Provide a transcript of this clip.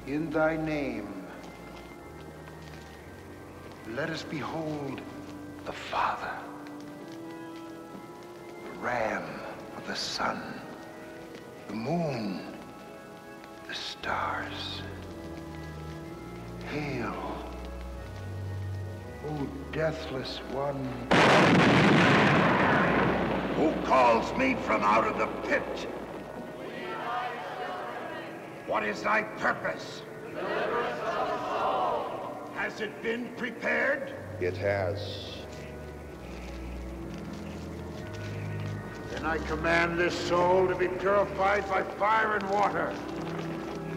In thy name, let us behold the Father, the ram of the sun, the moon, the stars. Hail, O deathless one. Who calls me from out of the pit? What is thy purpose? Deliverance of the soul. Has it been prepared? It has. Then I command this soul to be purified by fire and water.